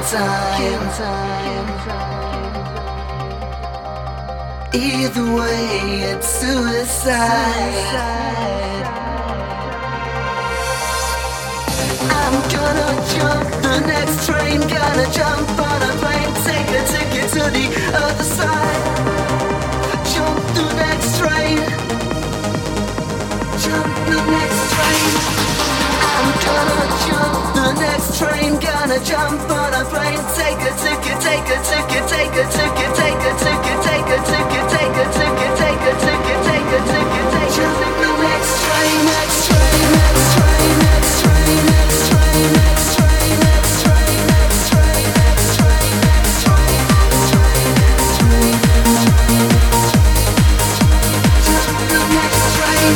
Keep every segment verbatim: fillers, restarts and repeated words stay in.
time. Either way, it's suicide. I'm gonna jump the next train, gonna jump on a plane, take a ticket to the other side. Jump the next train, jump the next train. I'm gonna jump the next train, gonna jump on a plane, take a ticket, take a ticket, take a ticket, take a ticket, take a ticket, take a ticket, take a ticket, take a ticket, take a ticket. Jump the next train, next train, next train, next train, next train, next train, next train, next train, next train, next train, next train, jump the next train.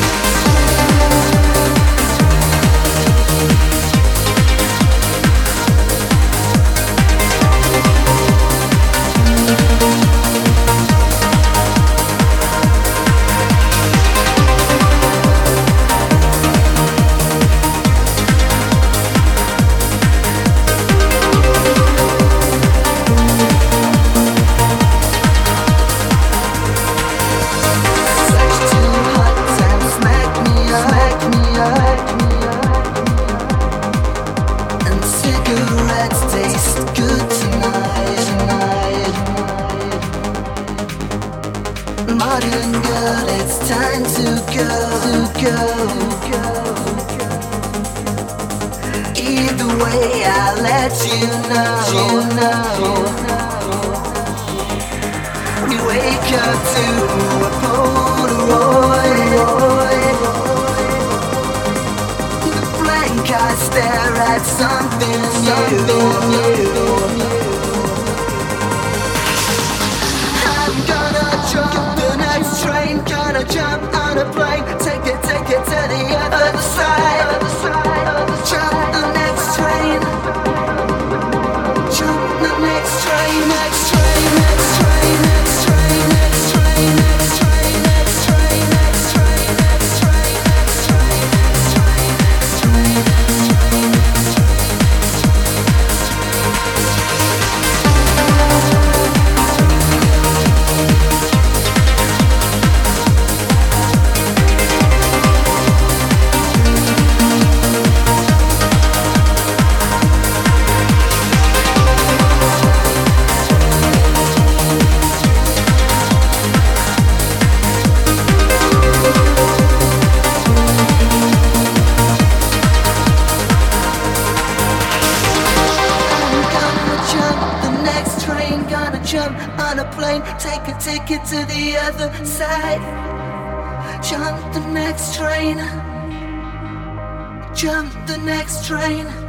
Modern girl, it's time to go, to go. Either way, I'll let you know, you know. We wake up to a Polaroid. The blank eyes stare at something new. I'm gonna jump the next train, gonna jump on a plane, take a ticket to the other side. Jump the next train, jump the next train, next train, next train, next train, next train, next train, next train, next train, next train, next train, next train, jump on a plane, take a ticket to the other side. Jump the next train, jump the next train.